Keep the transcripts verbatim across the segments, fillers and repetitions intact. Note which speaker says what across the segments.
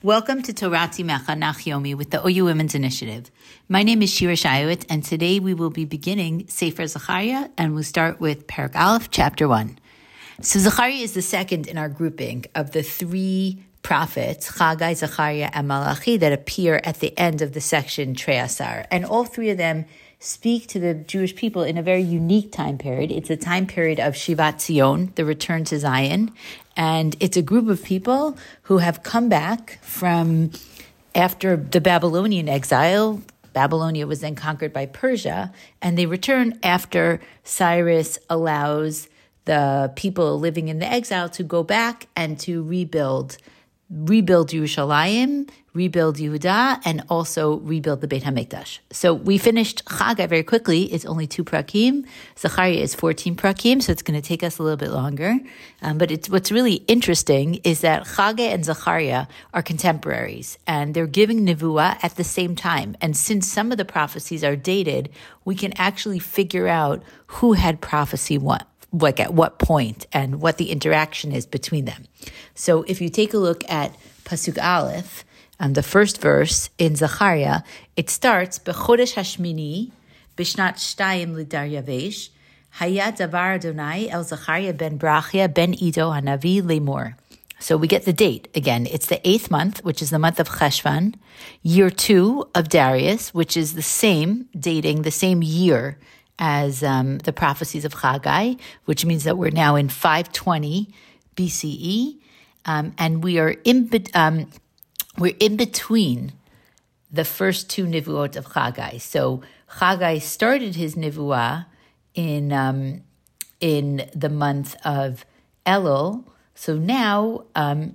Speaker 1: Welcome to Torah Timecha Nach Yomi with the O U Women's Initiative. My name is Shira Shayowitz, and today we will be beginning Sefer Zechariah, and we'll start with Perek Aleph, Chapter one. So Zechariah is the second in our grouping of the three prophets, Chagai, Zechariah, and Malachi, that appear at the end of the section Trei Asar. And all three of them speak to the Jewish people in a very unique time period. It's a time period of Shivat Zion, the return to Zion. And it's a group of people who have come back from after the Babylonian exile. Babylonia was then conquered by Persia, and they return after Cyrus allows the people living in the exile to go back and to rebuild rebuild Yerushalayim, rebuild Yehuda, and also rebuild the Beit HaMikdash. So we finished Chagai very quickly. It's only two prakim. Zechariah is fourteen prakim, so it's going to take us a little bit longer. Um, but it's what's really interesting is that Chagai and Zechariah are contemporaries, and they're giving Nevuah at the same time. And since some of the prophecies are dated, we can actually figure out who had prophecy what. like at what point and what the interaction is between them. So if you take a look at Pasuk Aleph, um, the first verse in Zechariah, it starts, B'chodesh hashmini, b'shnat shtayim l'daryavesh, hayat davar Adonai el Zechariah ben Brachia ben Ido hanavi lemor. So we get the date. Again, it's the eighth month, which is the month of Cheshvan, year two of Darius, which is the same, dating the same year as um, the prophecies of Chagai, which means that we're now in five twenty B C E, um, and we are in be- um, we're in between the first two nivuot of Chagai. So Chagai started his nivuah in um, in the month of Elul. So now, um,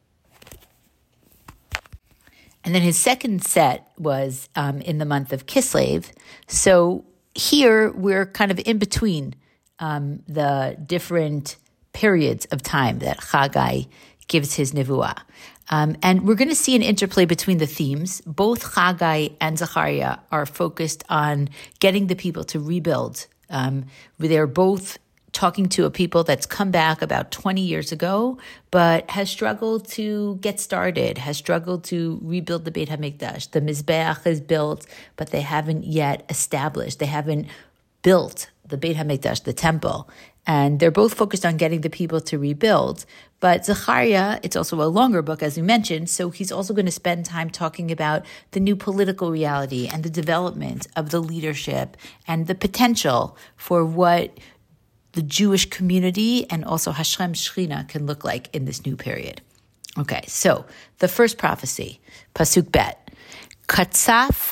Speaker 1: and then his second set was um, in the month of Kislev. So here, we're kind of in between um, the different periods of time that Chagai gives his nevuah. Um, and we're going to see an interplay between the themes. Both Chagai and Zechariah are focused on getting the people to rebuild. Um, they're both talking to a people that's come back about twenty years ago, but has struggled to get started, has struggled to rebuild the Beit HaMikdash. The Mizbeach is built, but they haven't yet established. They haven't built the Beit HaMikdash, the temple. And they're both focused on getting the people to rebuild. But Zechariah, it's also a longer book, as we mentioned, so he's also going to spend time talking about the new political reality and the development of the leadership and the potential for what the Jewish community and also Hashem Shechina can look like in this new period. Okay, so the first prophecy, Pasuk Bet, Katzaf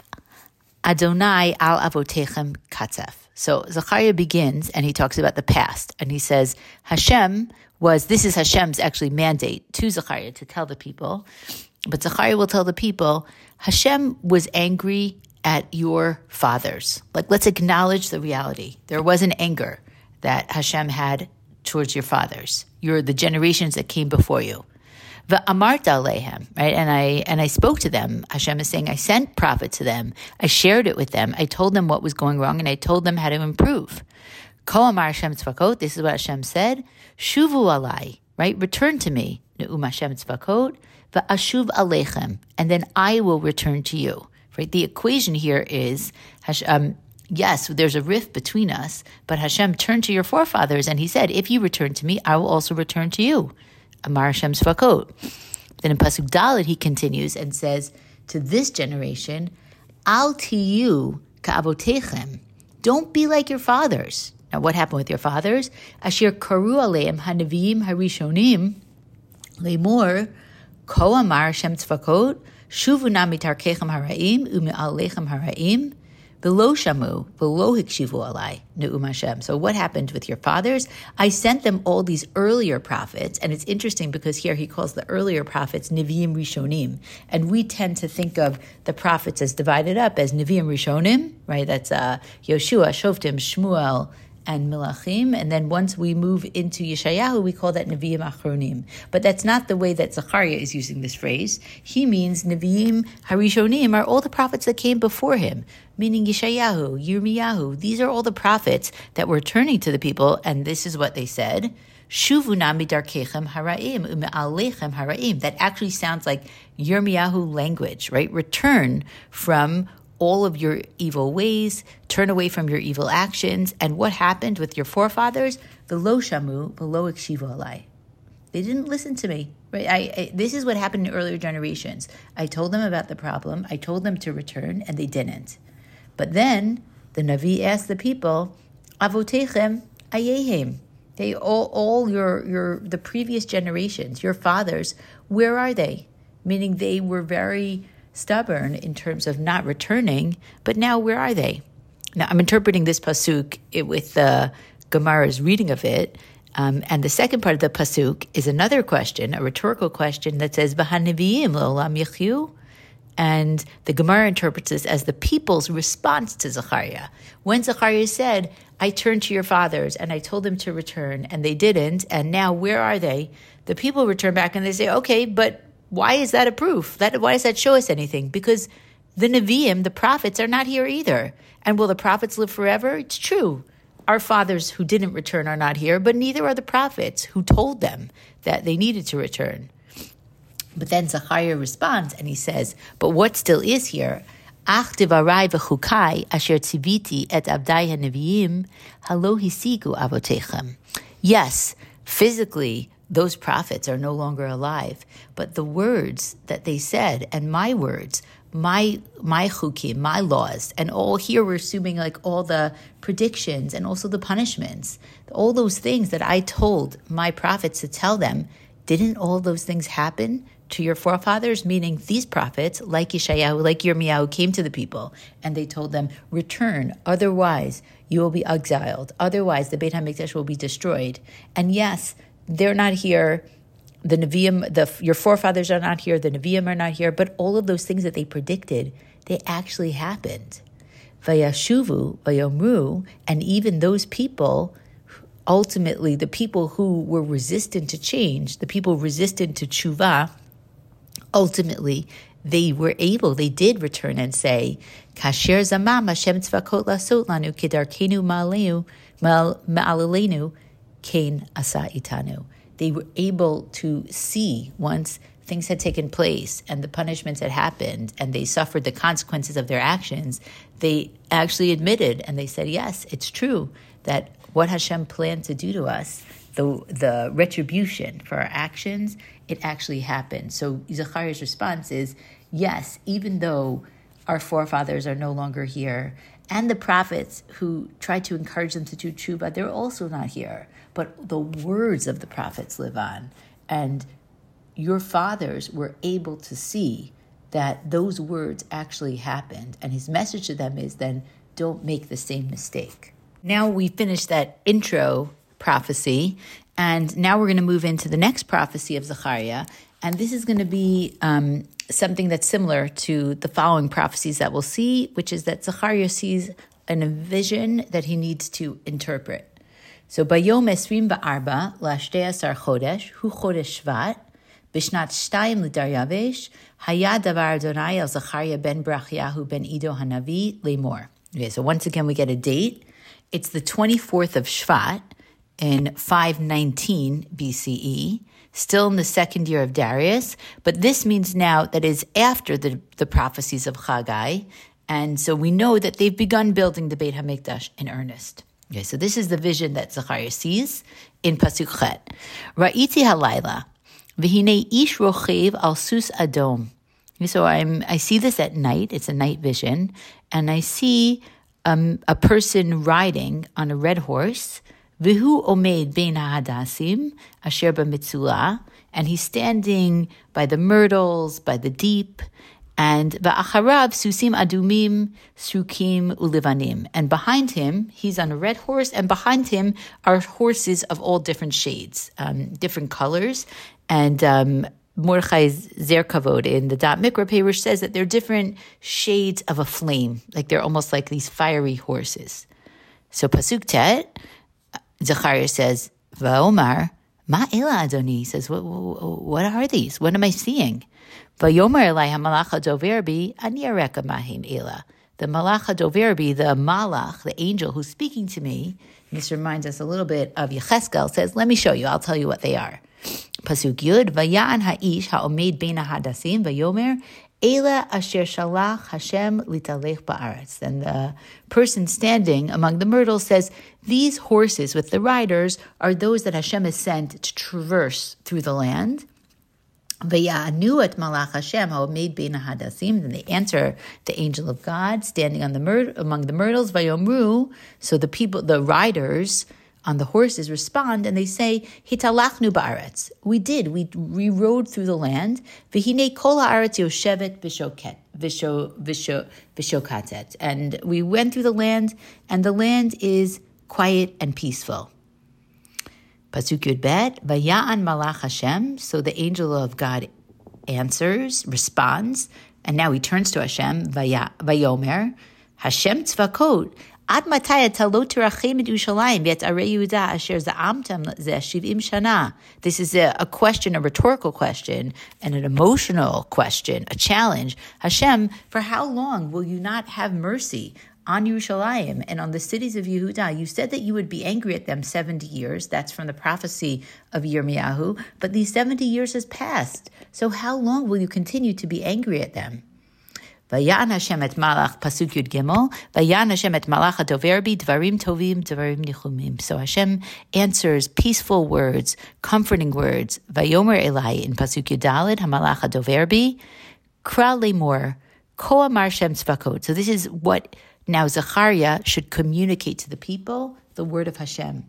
Speaker 1: Adonai al avotechem katzaf. So Zechariah begins and he talks about the past, and he says Hashem was, this is Hashem's actually mandate to Zechariah to tell the people, but Zechariah will tell the people, Hashem was angry at your fathers. Like, let's acknowledge the reality. There was an anger that Hashem had towards your fathers. You're the generations that came before you. V'amarta alehem, right? And I and I spoke to them. Hashem is saying, I sent prophet to them. I shared it with them. I told them what was going wrong, and I told them how to improve. Ko amar Hashem tzvakot, this is what Hashem said. Shuvu alai, right? Return to me. Ne'um Hashem tzvakot. V'ashuv alechem, and then I will return to you. Right? The equation here is um, yes, there's a rift between us, but Hashem turned to your forefathers and he said, if you return to me, I will also return to you. Amar Hashem Sfakot. Then in Pasuk Dalet, he continues and says to this generation, Al tiyu ka'avotechem. Don't be like your fathers. Now, what happened with your fathers? Asher karu aleim hanavim harishonim lemor ko amar Hashem Sfakot shuvu na mitarkechem haraim u'me'alechem haraim V'lo shamu, v'lo hikshivu alai, ne'um Hashem. So what happened with your fathers? I sent them all these earlier prophets, and it's interesting because here he calls the earlier prophets Nevi'im Rishonim, and we tend to think of the prophets as divided up as Nevi'im Rishonim, right? That's uh, Yoshua, Shoftim, Shmuel, and Melachim, and then once we move into Yeshayahu, we call that Nevi'im Achronim. But that's not the way that Zechariah is using this phrase. He means Nevi'im Harishonim are all the prophets that came before him, meaning Yeshayahu, Yirmiyahu. These are all the prophets that were turning to the people, and this is what they said. Shuvu na midarkechem haraim u'me'alechem haraim. That actually sounds like Yirmiyahu language, right? Return from all of your evil ways, turn away from your evil actions. And what happened with your forefathers? V'lo shamu v'lo ikshivu alai. They didn't listen to me, right? I, I, this is what happened in earlier generations. I told them about the problem. I told them to return, and they didn't. But then the Navi asked the people, Avotechem ayehem. They all, all your your the previous generations, your fathers, where are they? Meaning they were very stubborn in terms of not returning, but now where are they? Now I'm interpreting this pasuk with the Gemara's reading of it, um, and the second part of the pasuk is another question, a rhetorical question that says, "V'haneviyim le'olam yichyu." And the Gemara interprets this as the people's response to Zechariah. When Zechariah said, I turned to your fathers and I told them to return, and they didn't, and now where are they? The people return back and they say, okay, but why is that a proof? That, why does that show us anything? Because the Nevi'im, the prophets, are not here either. And will the prophets live forever? It's true. Our fathers who didn't return are not here, but neither are the prophets who told them that they needed to return. But then Zechariah responds and he says, but what still is here? Ach divarai v'chukai asher tziviti et abdai haneviim halo hisigu avotechem. Yes, physically, those prophets are no longer alive, but the words that they said and my words, my my chukim, my laws, and all here we're assuming like all the predictions and also the punishments, all those things that I told my prophets to tell them, didn't all those things happen to your forefathers? Meaning these prophets, like Yeshayahu, like Yirmiyahu, came to the people and they told them, return, otherwise you will be exiled, otherwise the Beit HaMikdash will be destroyed. And yes, they're not here, the Nevi'im, the, your forefathers are not here, the Nevi'im are not here, but all of those things that they predicted, they actually happened. Vayashuvu, vayomru, and even those people, ultimately the people who were resistant to change, the people resistant to tshuva, ultimately, they were able, they did return and say, Kasher zamam Hashem tzvakot lasot lanu kedarkenu ma'alelenu kein asa itanu. They were able to see once things had taken place and the punishments had happened and they suffered the consequences of their actions, they actually admitted and they said, yes, it's true that what Hashem planned to do to us, the the retribution for our actions, it actually happened. So Zechariah's response is, yes, even though our forefathers are no longer here, and the prophets who tried to encourage them to do tshuva, they're also not here. But the words of the prophets live on. And your fathers were able to see that those words actually happened. And his message to them is then, don't make the same mistake. Now we finished that intro prophecy, and now we're going to move into the next prophecy of Zechariah, and this is going to be um, something that's similar to the following prophecies that we'll see, which is that Zechariah sees in a vision that he needs to interpret. So, Bayom Esrim Ba'arba La'ashtei Asar Chodesh Hu Chodesh Shvat Bishnat Shtayim L'Daryavesh Haya Davar Adonai El Zechariah Ben Brachyahu Ben Ido Hanavi Lemor. Okay, so once again we get a date. It's the twenty-fourth of Shvat in five nineteen B C E, still in the second year of Darius, but this means now that is after the, the prophecies of Chagai, and so we know that they've begun building the Beit HaMikdash in earnest. Okay, so this is the vision that Zechariah sees in Pasuk Chet. Ra'iti halayla, v'hinei ish rochev al sus adom. So I'm I see this at night, it's a night vision, and I see Um, a person riding on a red horse, Vihu omed bein ha'hadasim asher b'mitzula, and he's standing by the myrtles, by the deep, and va'acharav susim adumim srukim ulivanim, and behind him, he's on a red horse, and behind him are horses of all different shades, um, different colors, and um, Mordechai Zer Kavod in the Dot Mikra Perush says that they're different shades of a flame, like they're almost like these fiery horses. So Pasuk Tet, Zechariah says, Va'omar, Ma ela Adoni, he says, what, what, what are these? What am I seeing? Va'yomer elai ha-malach ha-dover bi, ani areka mahim ela. The malach ha-dover bi, the malach, the angel who's speaking to me, This reminds us a little bit of Yecheskel. Says, let me show you. I'll tell you what they are. Pasuk Yud, Vaya'an ha'ish ha'omed bein hadasim vayomer Ela asher shalach Hashem litalech ba'aretz. And the person standing among the myrtles says, these horses with the riders are those that Hashem has sent to traverse through the land. Vaya'anu et malach Hashem ha'omed bein hadasim. Then they answer the angel of God standing on the myr- among the myrtles. Vayomru. So the people, the riders on the horses respond and they say, Hitalachnu ba'aretz. We did. We we rode through the land. V'hinei kol ha'aretz yoshevet v'shoket v'sho v'sho v'shokatet. And we went through the land, and the land is quiet and peaceful. Pasuk Yud Bet, Vaya'an malach Hashem. So the angel of God answers, responds, and now he turns to Hashem, Vayomer, Hashem tzvakot, Ad mataya talo tirachem et Yerushalayim yet arei Yehuda asher za'amtam zeh shiv'im shana. This is a, a question, a rhetorical question, and an emotional question, a challenge. Hashem, for how long will you not have mercy on Yerushalayim and on the cities of Yehuda? You said that you would be angry at them seventy years. That's from the prophecy of Yirmiyahu. But these seventy years has passed. So how long will you continue to be angry at them? Vayan Hashem et malach, pasuk Yud Gimel. Vayan Hashem et malach hadover bi dvarim tovim dvarim nichumim. So Hashem answers peaceful words, comforting words. Vayomer Elai in pasuk Yud Daled hamalach hadover bi kra lemor ko amar Shem tzvakot. So this is what now Zechariah should communicate to the people, the word of Hashem.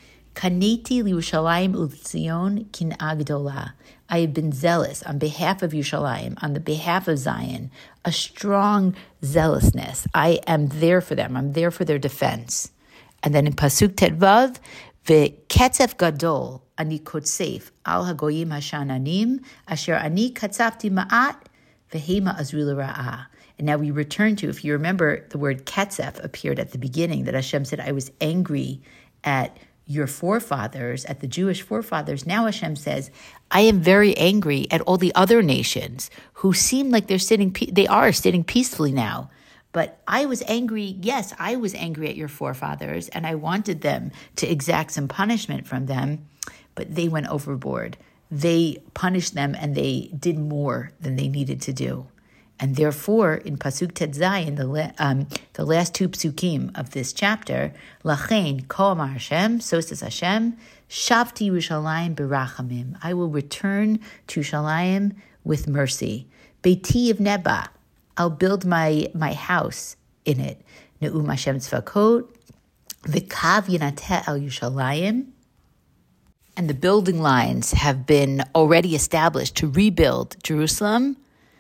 Speaker 1: Kaneti liYerushalayim u'Tzion kin'a gdola. I have been zealous on behalf of Yerushalayim, on the behalf of Zion, a strong zealousness. I am there for them. I'm there for their defense. And then in Pasuk Tetvav, Ve'ketzef gadol ani kotzef al hagoyim hashananim asher ani katzafti ma'at vehema azru l'ra'ah. And now we return to, if you remember, the word ketzef appeared at the beginning, that Hashem said, I was angry at your forefathers, at the Jewish forefathers. Now Hashem says, I am very angry at all the other nations who seem like they're sitting, they are sitting peacefully now. But I was angry, yes, I was angry at your forefathers, and I wanted them to exact some punishment from them, but they went overboard. They punished them and they did more than they needed to do. And therefore, in Pasuk Tet Zayin, the, um, the last two psukim of this chapter, Lachein ko amar Hashem, so says Hashem, Shavti Yerushalayim berachamim. I will return to Yerushalayim with mercy. Beiti of Neba, I'll build my, my house in it. Ne'um Hashem tzvakot, v'kav yinateh el Yerushalayim. And the building lines have been already established to rebuild Jerusalem.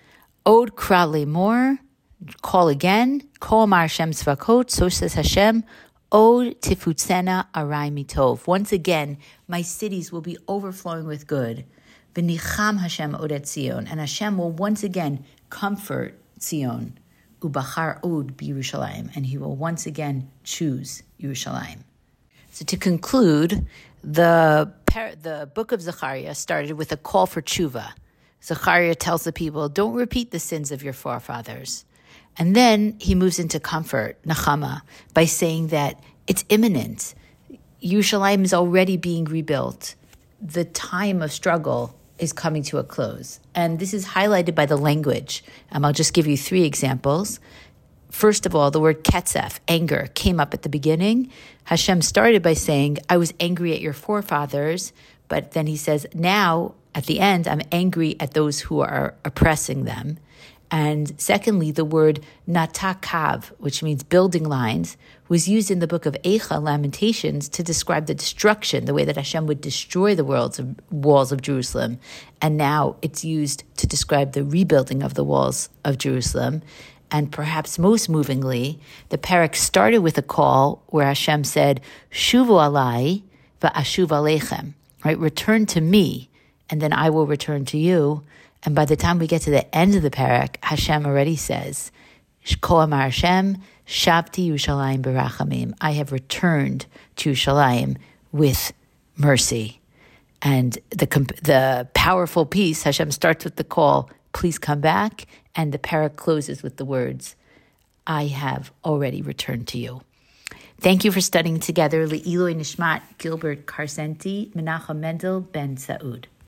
Speaker 1: Od kra lemor, call again. Ko amar Hashem tzvakot, so says Hashem. Od tifutzena arai mitov. Once again, my cities will be overflowing with good. V'nicham Hashem od et Zion, and Hashem will once again comfort Zion. Ubachar od b'Yerushalayim, and He will once again choose Yerushalayim. So to conclude, the the book of Zechariah started with a call for tshuva. Zechariah tells the people, don't repeat the sins of your forefathers. And then he moves into comfort, Nechama, by saying that it's imminent. Yerushalayim is already being rebuilt. The time of struggle is coming to a close. And this is highlighted by the language. Um, I'll just give you three examples. First of all, the word ketzef, anger, came up at the beginning. Hashem started by saying, I was angry at your forefathers, but then he says, now, at the end, I'm angry at those who are oppressing them. And secondly, the word natakav, which means building lines, was used in the book of Eicha, Lamentations, to describe the destruction, the way that Hashem would destroy the worlds of, walls of Jerusalem. And now it's used to describe the rebuilding of the walls of Jerusalem. And perhaps most movingly, the parak started with a call where Hashem said, Shuvu alai va'ashuv aleichem, right? Return to me, and then I will return to you. And by the time we get to the end of the parak, Hashem already says, Ko amar Hashem, Shavti Yerushalayim berachamim. I have returned to Yerushalayim with mercy. And the the powerful piece, Hashem starts with the call, please come back. And the parak closes with the words, I have already returned to you. Thank you for studying together. Le'iloi Nishmat Gilbert Karsenti, Menachem Mendel Ben Saud.